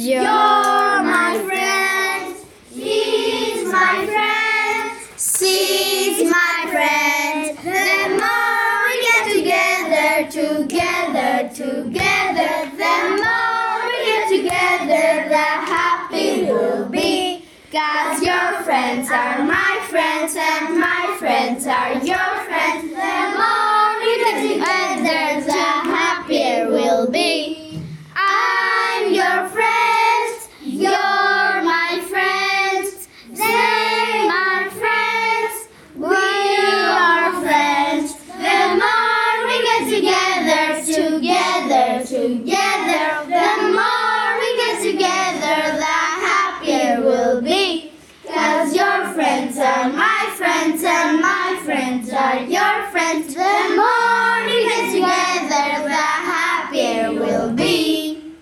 You're my friend, he's my friend, she's my friend. The more we get together, the more we get together, the happier we'll be. 'Cause your friends are my friends and my friends are your friends. The more we get together, the happier we'll be. I'm your friend, you're my friends, they're my friends, we are friends. The more we get together,